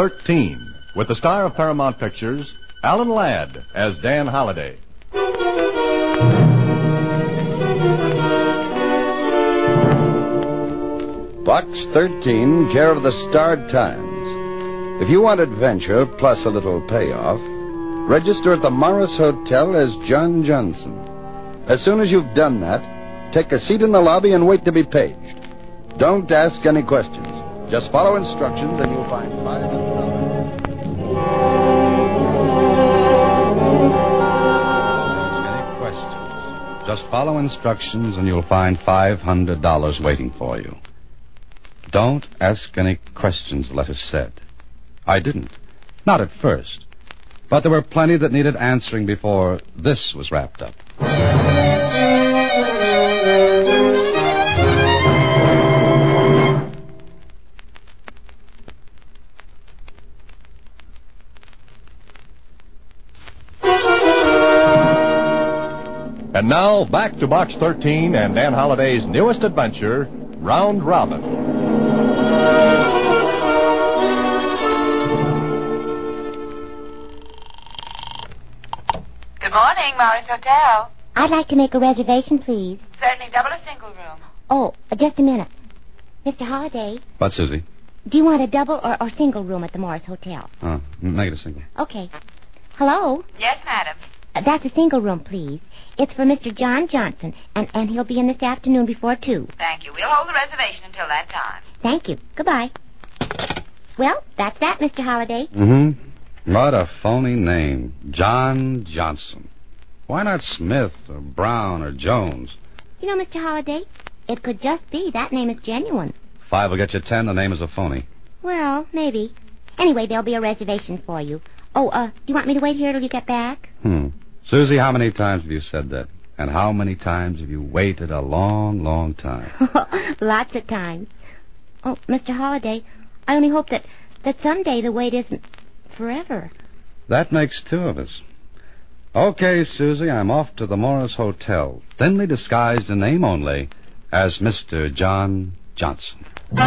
13, with the star of Paramount Pictures, Alan Ladd, as Dan Holliday. Box 13, care of the Star-Times. If you want adventure plus a little payoff, register at the Morris Hotel as John Johnson. As soon as you've done that, take a seat in the lobby and wait to be paged. Don't ask any questions. Just follow instructions and you'll find $500. Just follow instructions and you'll find $500 waiting for you. Don't ask any questions, the letter said. I didn't. Not at first. But there were plenty that needed answering before this was wrapped up. And now, back to Box 13 and Dan Holliday's newest adventure, Round Robin. Good morning, Morris Hotel. I'd like to make a reservation, please. Certainly double a single room. Oh, just a minute. Mr. Holliday, What, Susie? do you want a double or single room at the Morris Hotel? Oh, make it a single. Okay. Hello? Yes, madam. That's a single room, please. It's for Mr. John Johnson, and he'll be in this afternoon before 2. Thank you. We'll hold the reservation until that time. Thank you. Goodbye. Well, that's that, Mr. Holliday. Mm-hmm. What a phony name. John Johnson. Why not Smith or Brown or Jones? You know, Mr. Holliday, it could just be that name is genuine. 5 will get you 10. The name is a phony. Well, maybe. Anyway, there'll be a reservation for you. Oh, do you want me to wait here till you get back? Susie, how many times have you said that? And how many times have you waited a long, long time? Lots of times. Oh, Mr. Holliday, I only hope that someday the wait isn't forever. That makes 2 of us. Okay, Susie, I'm off to the Morris Hotel, thinly disguised in name only as Mr. John Johnson.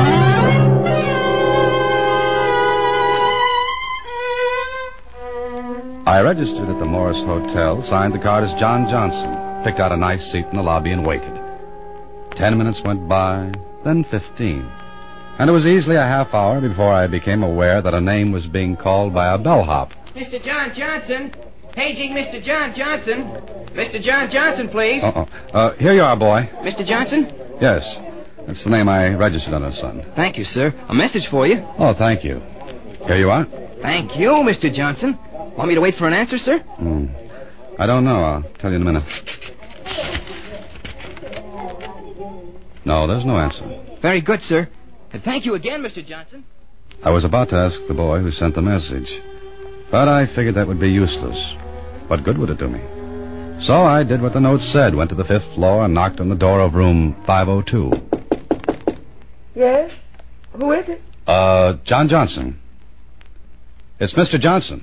I registered at the Morris Hotel, signed the card as John Johnson, picked out a nice seat in the lobby and waited. 10 minutes went by, then 15. And it was easily a half hour before I became aware that a name was being called by a bellhop. Mr. John Johnson. Paging Mr. John Johnson. Mr. John Johnson, please. Here you are, boy. Mr. Johnson? Yes. That's the name I registered under, son. Thank you, sir. A message for you. Oh, thank you. Here you are. Thank you, Mr. Johnson. Want me to wait for an answer, sir? I don't know. I'll tell you in a minute. No, there's no answer. Very good, sir. And thank you again, Mr. Johnson. I was about to ask the boy who sent the message, but I figured that would be useless. What good would it do me? So I did what the note said, went to the 5th floor and knocked on the door of room 502. Yes? Who is it? John Johnson. It's Mr. Johnson.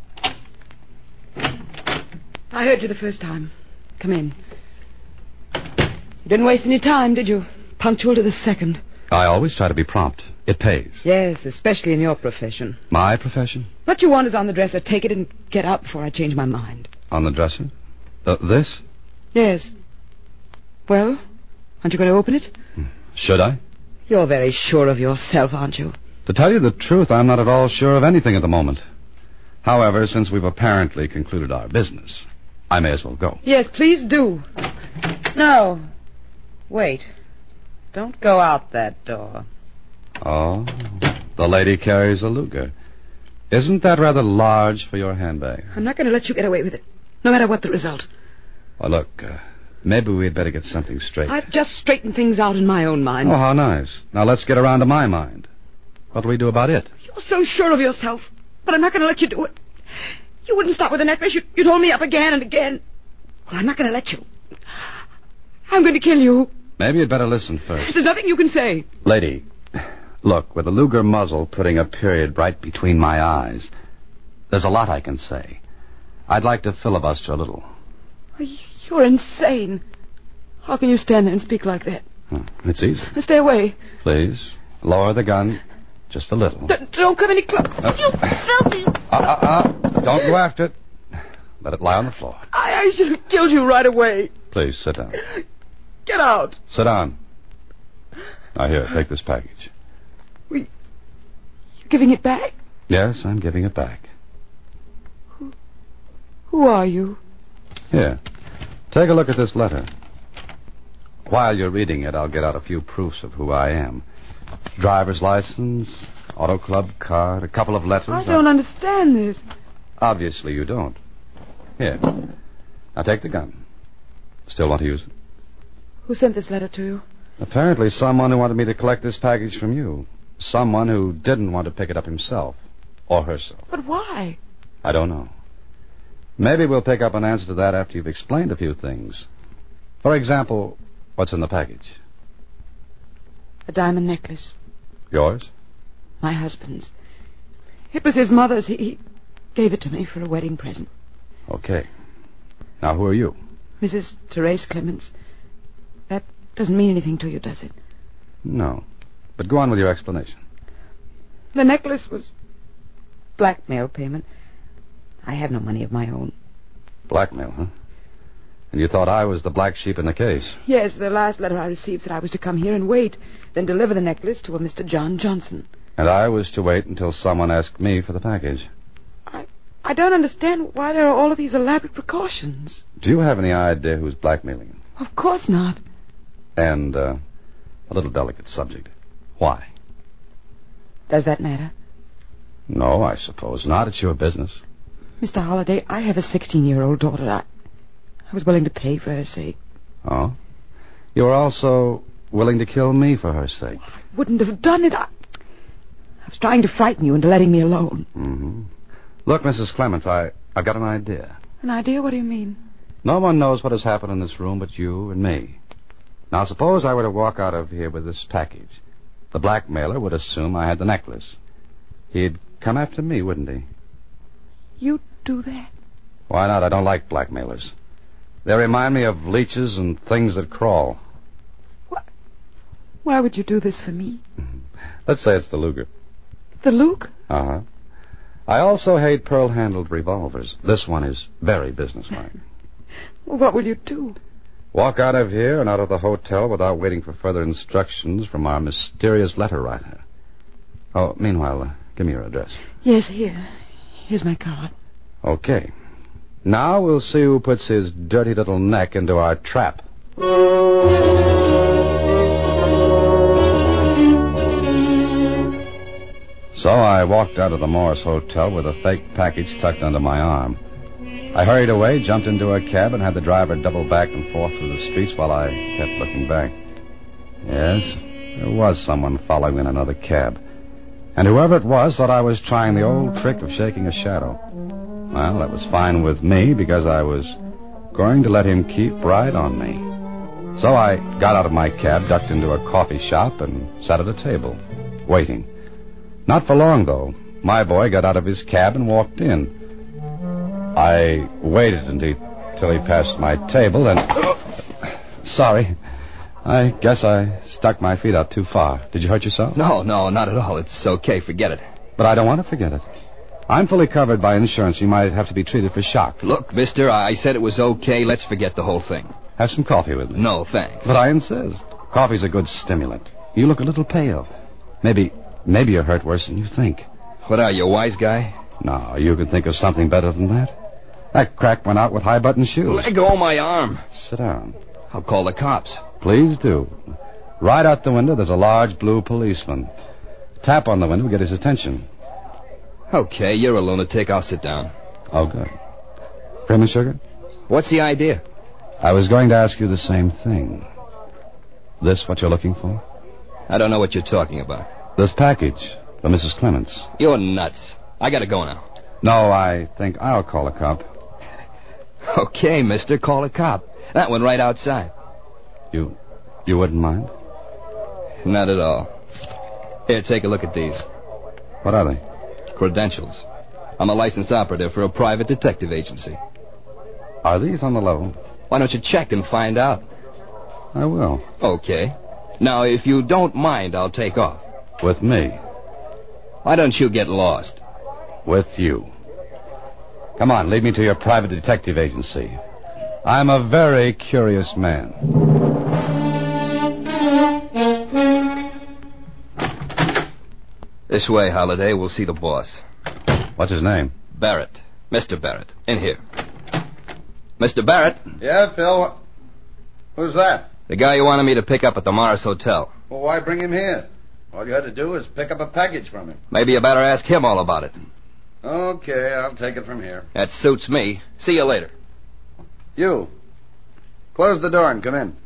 I heard you the first time. Come in. You didn't waste any time, did you? Punctual to the second. I always try to be prompt. It pays. Yes, especially in your profession. My profession? What you want is on the dresser. Take it and get out before I change my mind. On the dresser? This? Yes. Well, aren't you going to open it? Should I? You're very sure of yourself, aren't you? To tell you the truth, I'm not at all sure of anything at the moment. However, since we've apparently concluded our business, I may as well go. Yes, please do. No. Wait. Don't go out that door. Oh, the lady carries a Luger. Isn't that rather large for your handbag? I'm not going to let you get away with it, no matter what the result. Well, look, maybe we'd better get something straight. I've just straightened things out in my own mind. Oh, how nice. Now let's get around to my mind. What do we do about it? You're so sure of yourself, but I'm not going to let you do it. You wouldn't stop with the necklace. You'd hold me up again and again. Well, I'm not going to let you. I'm going to kill you. Maybe you'd better listen first. There's nothing you can say. Lady, look, with the Luger muzzle putting a period right between my eyes, there's a lot I can say. I'd like to filibuster a little. You're insane. How can you stand there and speak like that? It's easy. Stay away. Please, lower the gun. Just a little. Don't come any closer. You filthy... Don't go after it. Let it lie on the floor. I should have killed you right away. Please, sit down. Get out. Sit down. Now, here, take this package. You're giving it back? Yes, I'm giving it back. Who are you? Here, take a look at this letter. While you're reading it, I'll get out a few proofs of who I am. Driver's license, auto club card, a couple of letters. I don't understand this. Obviously you don't. Here. Now take the gun. Still want to use it? Who sent this letter to you? Apparently someone who wanted me to collect this package from you. Someone who didn't want to pick it up himself. Or herself. But why? I don't know. Maybe we'll pick up an answer to that after you've explained a few things. For example, what's in the package? A diamond necklace. Yours? My husband's. It was his mother's. He gave it to me for a wedding present. Okay. Now, who are you? Mrs. Therese Clements. That doesn't mean anything to you, does it? No. But go on with your explanation. The necklace was blackmail payment. I have no money of my own. Blackmail, huh? And you thought I was the black sheep in the case? Yes, the last letter I received said I was to come here and wait, then deliver the necklace to a Mr. John Johnson. And I was to wait until someone asked me for the package. I don't understand why there are all of these elaborate precautions. Do you have any idea who's blackmailing you? Of course not. And, a little delicate subject. Why? Does that matter? No, I suppose not. It's your business. Mr. Holliday, I have a 16-year-old daughter. I was willing to pay for her sake. Oh? You were also willing to kill me for her sake? I wouldn't have done it. I was trying to frighten you into letting me alone. Mm-hmm. Look, Mrs. Clements, I've got an idea. An idea? What do you mean? No one knows what has happened in this room but you and me. Now, suppose I were to walk out of here with this package. The blackmailer would assume I had the necklace. He'd come after me, wouldn't he? You'd do that? Why not? I don't like blackmailers. They remind me of leeches and things that crawl. Why would you do this for me? Let's say it's the Luger. The Luke? Uh-huh. I also hate pearl-handled revolvers. This one is very businesslike. Well, what will you do? Walk out of here and out of the hotel without waiting for further instructions from our mysterious letter writer. Oh, meanwhile, give me your address. Yes, here. Here's my card. Okay. Now we'll see who puts his dirty little neck into our trap. So I walked out of the Morris Hotel with a fake package tucked under my arm. I hurried away, jumped into a cab, and had the driver double back and forth through the streets while I kept looking back. Yes, there was someone following in another cab. And whoever it was thought I was trying the old trick of shaking a shadow. Well, that was fine with me because I was going to let him keep right on me. So I got out of my cab, ducked into a coffee shop, and sat at a table, waiting. Not for long, though. My boy got out of his cab and walked in. I waited until he passed my table and... Sorry. I guess I stuck my feet out too far. Did you hurt yourself? No, not at all. It's okay. Forget it. But I don't want to forget it. I'm fully covered by insurance. You might have to be treated for shock. Look, mister, I said it was okay. Let's forget the whole thing. Have some coffee with me. No, thanks. But I insist. Coffee's a good stimulant. You look a little pale. Maybe you're hurt worse than you think. What are you, a wise guy? No, you can think of something better than that. That crack went out with high-button shoes. Let go of my arm. Sit down. I'll call the cops. Please do. Right out the window, there's a large blue policeman. Tap on the window will get his attention. Okay, you're a lunatic. I'll sit down. Oh, good. Cream and sugar? What's the idea? I was going to ask you the same thing. This what you're looking for? I don't know what you're talking about. This package for Mrs. Clements. You're nuts. I gotta go now. No, I think I'll call a cop. Okay, mister, call a cop. That one right outside. You wouldn't mind? Not at all. Here, take a look at these. What are they? Credentials. I'm a licensed operative for a private detective agency. Are these on the level? Why don't you check and find out? I will. Okay. Now, if you don't mind, I'll take off. With me? Why don't you get lost? With you. Come on, lead me to your private detective agency. I'm a very curious man. This way, Holliday. We'll see the boss. What's his name? Barrett. Mr. Barrett. In here. Mr. Barrett. Yeah, Phil. Who's that? The guy you wanted me to pick up at the Morris Hotel. Well, why bring him here? All you had to do was pick up a package from him. Maybe you better ask him all about it. Okay, I'll take it from here. That suits me. See you later. You. Close the door and come in.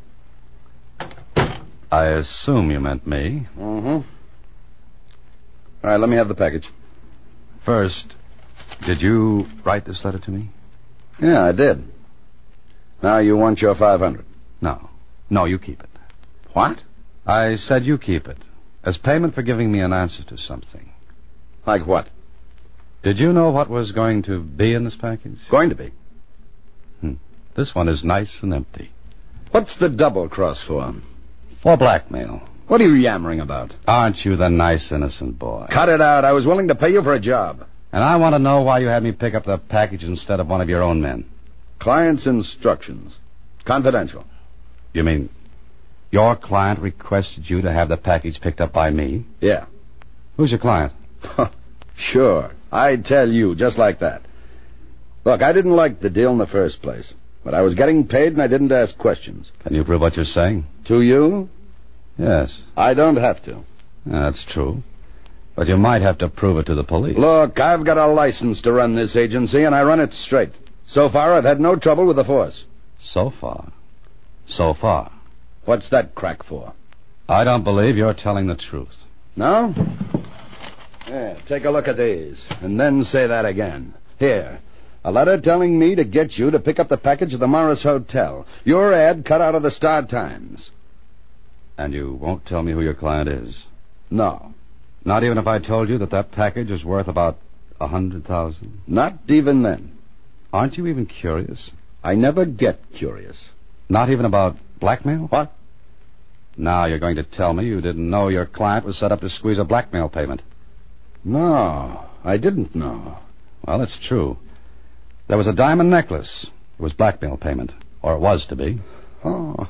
I assume you meant me. Mm-hmm. All right, let me have the package. First, did you write this letter to me? Yeah, I did. Now you want your $500. No. No, you keep it. What? I said you keep it. As payment for giving me an answer to something. Like what? Did you know what was going to be in this package? Going to be. This one is nice and empty. What's the double cross for? For blackmail. What are you yammering about? Aren't you the nice, innocent boy? Cut it out. I was willing to pay you for a job. And I want to know why you had me pick up the package instead of one of your own men. Client's instructions. Confidential. You mean your client requested you to have the package picked up by me? Yeah. Who's your client? Sure. I'd tell you, just like that. Look, I didn't like the deal in the first place. But I was getting paid and I didn't ask questions. Can you prove what you're saying? To you? Yes. I don't have to. That's true. But you might have to prove it to the police. Look, I've got a license to run this agency, and I run it straight. So far, I've had no trouble with the force. So far. So far. What's that crack for? I don't believe you're telling the truth. No? Yeah, take a look at these, and then say that again. Here. A letter telling me to get you to pick up the package at the Morris Hotel. Your ad cut out of the Star-Times. And you won't tell me who your client is? No. Not even if I told you that package is worth about $100,000? Not even then. Aren't you even curious? I never get curious. Not even about blackmail? What? Now you're going to tell me you didn't know your client was set up to squeeze a blackmail payment. No, I didn't know. Well, it's true. There was a diamond necklace. It was blackmail payment. Or it was to be. Oh,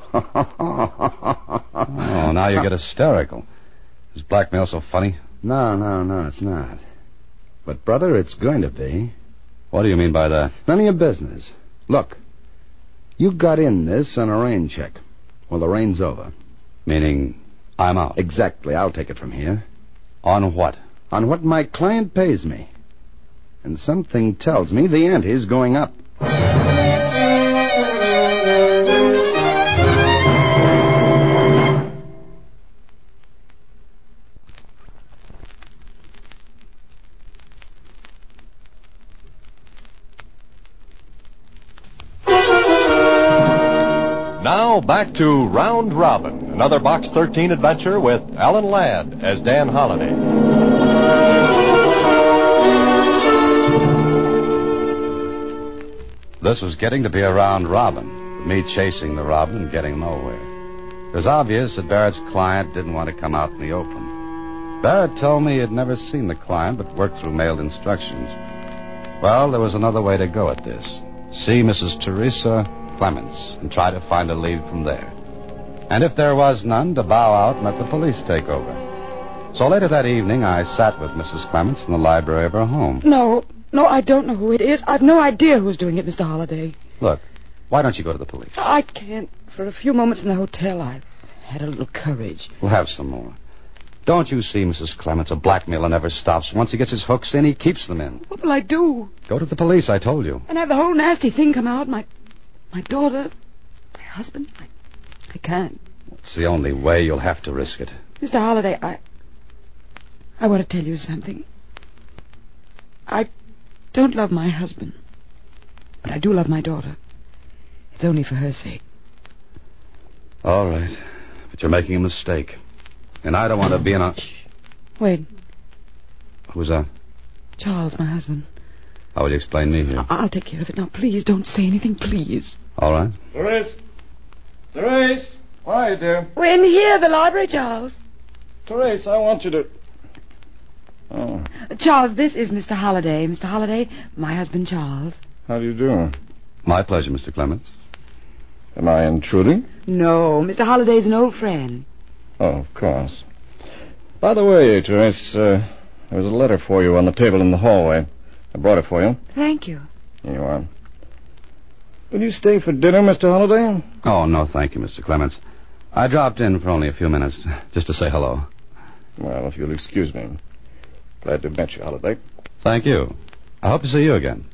now you get hysterical. Is blackmail so funny? No, it's not. But, brother, it's going to be. What do you mean by that? None of your business. Look, you got in this on a rain check. Well, the rain's over. Meaning I'm out? Exactly. I'll take it from here. On what? On what my client pays me. And something tells me the ante's going up. Now back to Round Robin, another Box 13 adventure with Alan Ladd as Dan Holliday. This was getting to be a round robin, with me chasing the robin and getting nowhere. It was obvious that Barrett's client didn't want to come out in the open. Barrett told me he had never seen the client but worked through mailed instructions. Well, there was another way to go at this. See Mrs. Teresa Clements and try to find a lead from there. And if there was none, to bow out and let the police take over. So later that evening, I sat with Mrs. Clements in the library of her home. No, I don't know who it is. I've no idea who's doing it, Mr. Holliday. Look, why don't you go to the police? I can't. For a few moments in the hotel, I've had a little courage. We'll have some more. Don't you see, Mrs. Clements, a blackmailer never stops. Once he gets his hooks in, he keeps them in. What will I do? Go to the police, I told you. And have the whole nasty thing come out? My daughter, my husband? I can't. It's the only way. You'll have to risk it. Mr. Holliday, I want to tell you something. I don't love my husband, but I do love my daughter. It's only for her sake. All right. But you're making a mistake. And I don't want to be in a... Shh. Wait. Who's that? Charles, my husband. How will you explain me here? I'll take care of it. Now, please don't say anything, please. All right. Therese! Why, dear? We're in here, the library, Charles. Therese, I want you to... Oh, Charles, this is Mr. Holliday. Mr. Holliday, my husband, Charles. How do you do? My pleasure, Mr. Clements. Am I intruding? No, Mr. Holliday's an old friend. Oh, of course. By the way, Teresa, there was a letter for you on the table in the hallway. I brought it for you. Thank you. Here you are. Will you stay for dinner, Mr. Holliday? Oh, no, thank you, Mr. Clements. I dropped in for only a few minutes, just to say hello. Well, if you'll excuse me. Glad to meet you, Holliday. Thank you. I hope to see you again.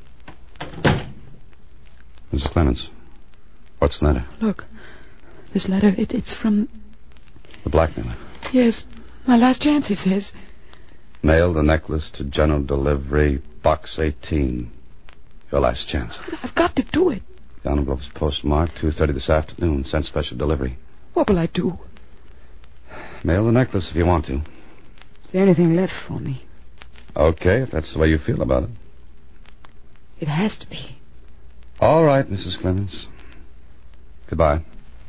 Mrs. Clements, what's the matter? Look, this letter, it's from... The blackmailer. Yes, my last chance, he says. Mail the necklace to general delivery, box 18. Your last chance. I've got to do it. The envelope's postmarked 2:30 this afternoon. Sent special delivery. What will I do? Mail the necklace if you want to. Is there anything left for me? Okay, if that's the way you feel about it. It has to be. All right, Mrs. Clements. Goodbye.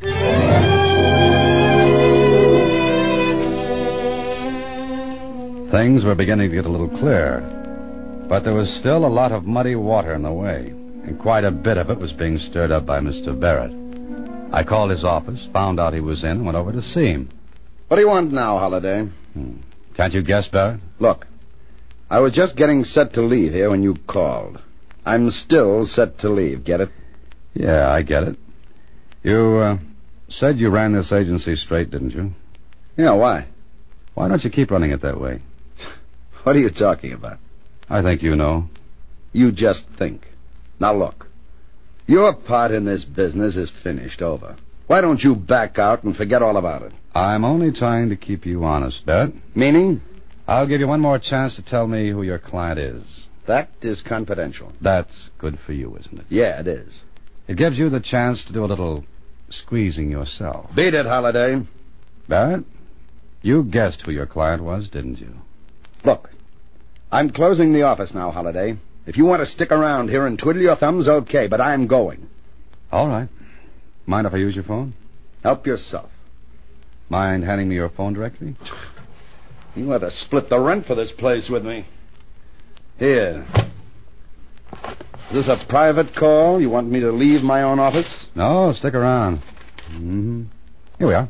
Things were beginning to get a little clearer, but there was still a lot of muddy water in the way, and quite a bit of it was being stirred up by Mr. Barrett. I called his office, found out he was in, and went over to see him. What do you want now, Holliday? Can't you guess, Barrett? Look, I was just getting set to leave here when you called. I'm still set to leave, get it? Yeah, I get it. You said you ran this agency straight, didn't you? Yeah, why? Why don't you keep running it that way? What are you talking about? I think you know. You just think. Now look, your part in this business is finished, over. Why don't you back out and forget all about it? I'm only trying to keep you honest, Barrett. Meaning? I'll give you one more chance to tell me who your client is. That is confidential. That's good for you, isn't it? Yeah, it is. It gives you the chance to do a little squeezing yourself. Beat it, Holliday. Barrett, you guessed who your client was, didn't you? Look, I'm closing the office now, Holliday. If you want to stick around here and twiddle your thumbs, okay, but I'm going. All right. Mind if I use your phone? Help yourself. Mind handing me your phone directly? You ought to split the rent for this place with me. Here. Is this a private call? You want me to leave my own office? No, stick around. Mm-hmm. Here we are.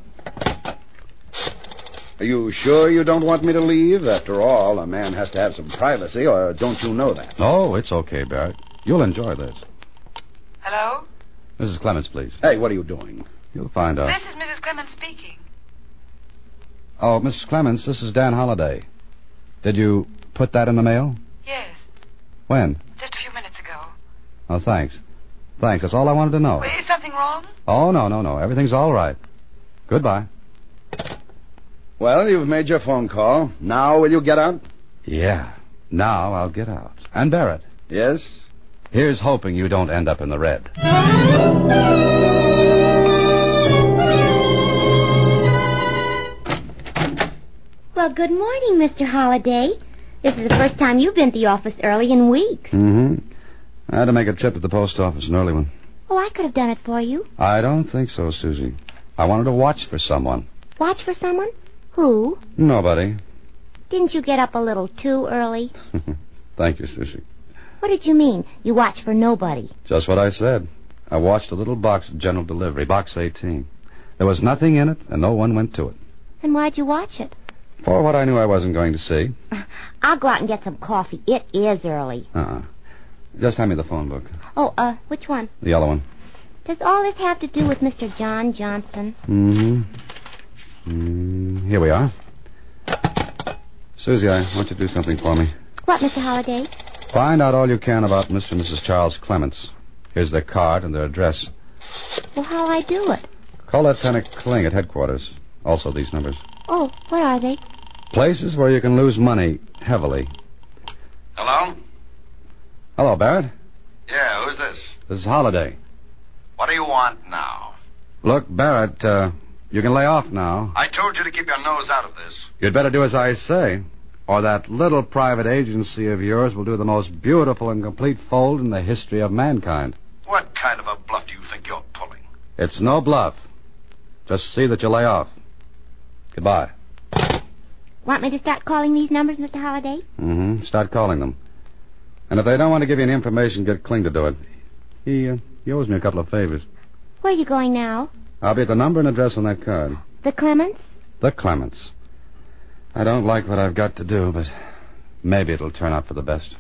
Are you sure you don't want me to leave? After all, a man has to have some privacy, or don't you know that? Oh, it's okay, Barrett. You'll enjoy this. Hello? Mrs. Clements, please. Hey, what are you doing? You'll find out. This is Mrs. Clements speaking. Oh, Mrs. Clements, this is Dan Holliday. Did you put that in the mail? Yes, When? just a few minutes ago. Oh, thanks. Thanks, that's all I wanted to know. Is something wrong? Oh, no. Everything's all right. Goodbye. Well, you've made your phone call. Now will you get out? Yeah. Now I'll get out. And Barrett, Yes? here's hoping you don't end up in the red. Well, good morning, Mr. Holliday. This is the first time you've been to the office early in weeks. Mm-hmm. I had to make a trip to the post office, an early one. Oh, I could have done it for you. I don't think so, Susie. I wanted to watch for someone. Watch for someone? Who? Nobody. Didn't you get up a little too early? Thank you, Susie. What did you mean, you watch for nobody? Just what I said. I watched a little box of general delivery, box 18. There was nothing in it, and no one went to it. And why'd you watch it? For what I knew I wasn't going to see. I'll go out and get some coffee. It is early. Just hand me the phone book. Oh, which one? The yellow one. Does all this have to do with Mr. John Johnson? Here we are. Susie, I want you to do something for me. What, Mr. Holliday? Find out all you can about Mr. and Mrs. Charles Clements. Here's their card and their address. Well, how'll I do it? Call Lieutenant Kling at headquarters. Also these numbers. Oh, what are they? Places where you can lose money heavily. Hello? Hello, Barrett. Yeah, who's this? This is Holliday. What do you want now? Look, Barrett, you can lay off now. I told you to keep your nose out of this. You'd better do as I say, or that little private agency of yours will do the most beautiful and complete fold in the history of mankind. What kind of a bluff do you think you're pulling? It's no bluff. Just see that you lay off. Goodbye. Want me to start calling these numbers, Mr. Holliday? Mm-hmm. Start calling them. And if they don't want to give you any information, get Kling to do it. He owes me a couple of favors. Where are you going now? I'll be at the number and address on that card. The Clements? The Clements. I don't like what I've got to do, but maybe it'll turn out for the best.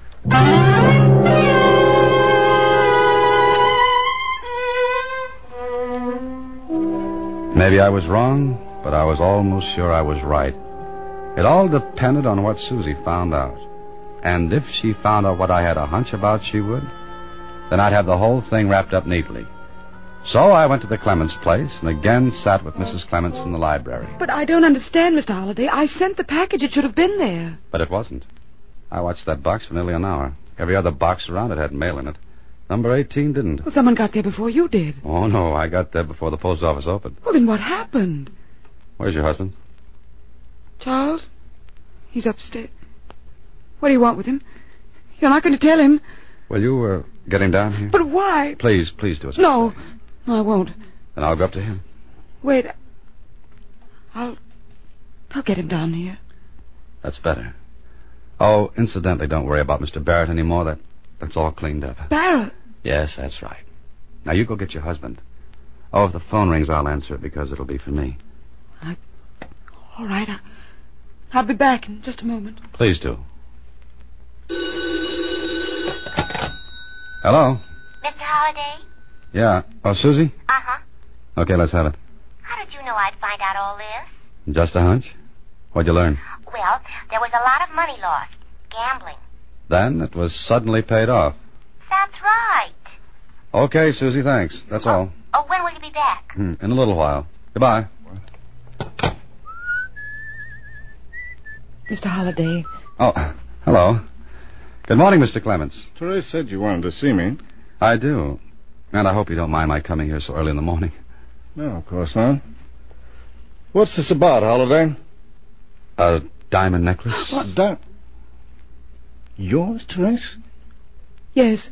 Maybe I was wrong, but I was almost sure I was right. It all depended on what Susie found out. And if she found out what I had a hunch about she would, then I'd have the whole thing wrapped up neatly. So I went to the Clements place and again sat with Mrs. Clements in the library. But I don't understand, Mr. Holliday. I sent the package. It should have been there. But it wasn't. I watched that box for nearly an hour. Every other box around it had mail in it. Number 18 didn't. Well, someone got there before you did. Oh, no, I got there before the post office opened. Well, then what happened? Where's your husband? Charles? He's upstairs. What do you want with him? You're not going to tell him. Will you get him down here? But why? Please do it. No, I won't. Then I'll go up to him. Wait. I'll get him down here. That's better. Oh, incidentally, don't worry about Mr. Barrett anymore. That's all cleaned up. Barrett? Yes, that's right. Now, you go get your husband. Oh, if the phone rings, I'll answer it because it'll be for me. All right. I'll be back in just a moment. Please do. Hello? Mr. Holliday? Yeah. Oh, Susie? Uh-huh. Okay, let's have it. How did you know I'd find out all this? Just a hunch? What'd you learn? Well, there was a lot of money lost. Gambling. Then it was suddenly paid off. That's right. Okay, Susie, thanks. That's all. Oh, when will you be back? In a little while. Goodbye. Mr. Holliday. Oh, hello. Good morning, Mr. Clements. Therese said you wanted to see me. I do. And I hope you don't mind my coming here so early in the morning. No, of course not. What's this about, Holliday? A diamond necklace? What, yours, Therese? Yes.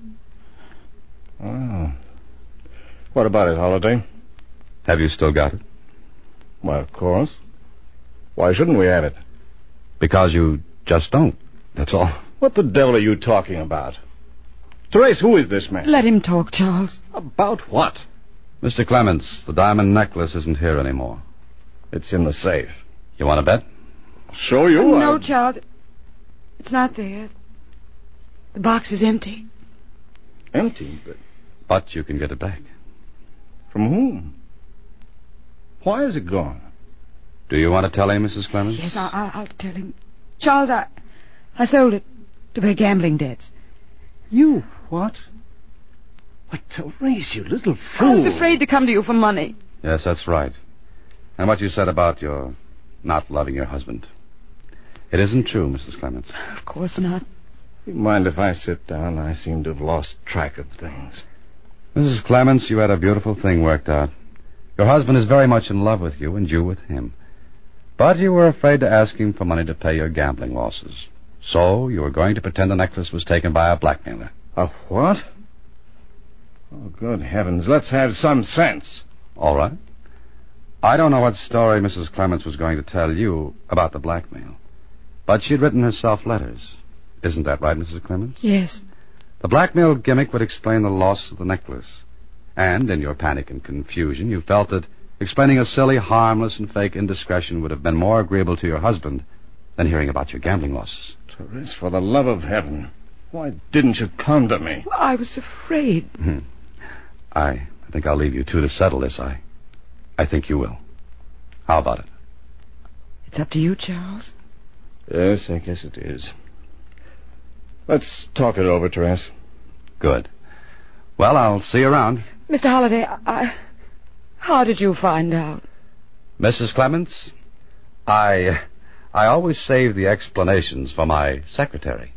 Oh. What about it, Holliday? Have you still got it? Well, of course. Why shouldn't we have it? Because you just don't. That's all. What the devil are you talking about? Therese, who is this man? Let him talk, Charles. About what? Mr. Clements, the diamond necklace isn't here anymore. It's in the safe. You want to bet? Show you. No, Charles. It's not there. The box is empty. Empty? But you can get it back. From whom? Why is it gone? Do you want to tell him, Mrs. Clements? Yes, I'll tell him. Charles, I sold it to pay gambling debts. You what? Why, Therese, you little fool. I was afraid to come to you for money. Yes, that's right. And what you said about your not loving your husband. It isn't true, Mrs. Clements. Of course not. You mind if I sit down? I seem to have lost track of things. Mrs. Clements, you had a beautiful thing worked out. Your husband is very much in love with you, and you with him. But you were afraid to ask him for money to pay your gambling losses. So you were going to pretend the necklace was taken by a blackmailer. A what? Oh, good heavens. Let's have some sense. All right. I don't know what story Mrs. Clements was going to tell you about the blackmail. But she'd written herself letters. Isn't that right, Mrs. Clements? Yes. The blackmail gimmick would explain the loss of the necklace. And in your panic and confusion, you felt that explaining a silly, harmless, and fake indiscretion would have been more agreeable to your husband than hearing about your gambling losses. Therese, for the love of heaven, why didn't you come to me? Well, I was afraid. I think I'll leave you two to settle this. I think you will. How about it? It's up to you, Charles. Yes, I guess it is. Let's talk it over, Therese. Good. Well, I'll see you around. Mr. Holliday, how did you find out? Mrs. Clements, I always save the explanations for my secretary.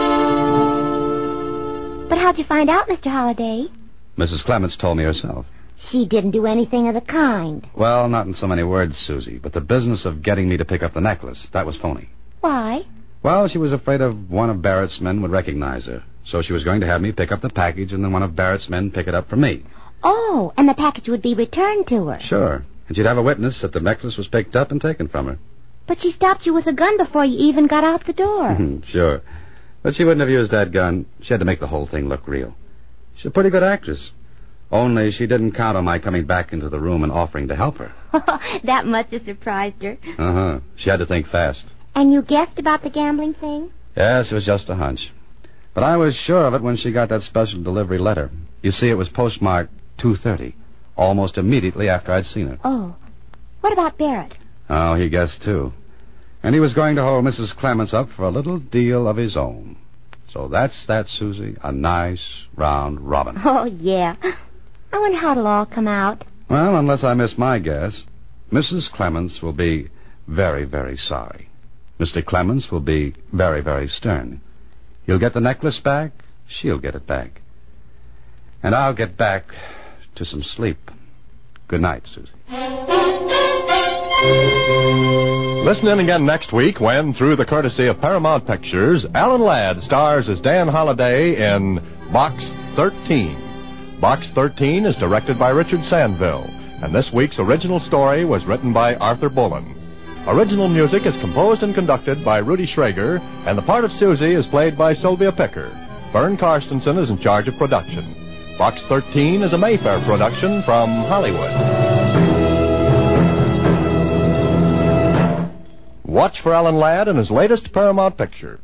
But how'd you find out, Mr. Holliday? Mrs. Clements told me herself. She didn't do anything of the kind. Well, not in so many words, Susie, but the business of getting me to pick up the necklace, that was phony. Why? Well, she was afraid of one of Barrett's men would recognize her. So she was going to have me pick up the package and then one of Barrett's men pick it up for me. Oh, and the package would be returned to her. Sure. And she'd have a witness that the necklace was picked up and taken from her. But she stopped you with a gun before you even got out the door. Sure. But she wouldn't have used that gun. She had to make the whole thing look real. She's a pretty good actress. Only she didn't count on my coming back into the room and offering to help her. That must have surprised her. Uh-huh. She had to think fast. And you guessed about the gambling thing? Yes, it was just a hunch. But I was sure of it when she got that special delivery letter. You see, it was postmarked 2:30, almost immediately after I'd seen her. Oh. What about Barrett? Oh, he guessed, too. And he was going to hold Mrs. Clements up for a little deal of his own. So that's that, Susie. A nice, round robin. Oh, yeah. I wonder how it'll all come out. Well, unless I miss my guess, Mrs. Clements will be very, very sorry. Mr. Clements will be very, very stern. He'll get the necklace back. She'll get it back. And I'll get back to some sleep. Good night, Susie. Listen in again next week when, through the courtesy of Paramount Pictures, Alan Ladd stars as Dan Holliday in Box 13. Box 13 is directed by Richard Sandville, and this week's original story was written by Arthur Bullen. Original music is composed and conducted by Rudy Schrager, and the part of Susie is played by Sylvia Picker. Vern Karstensen is in charge of production. Box 13 is a Mayfair production from Hollywood. Watch for Alan Ladd in his latest Paramount picture.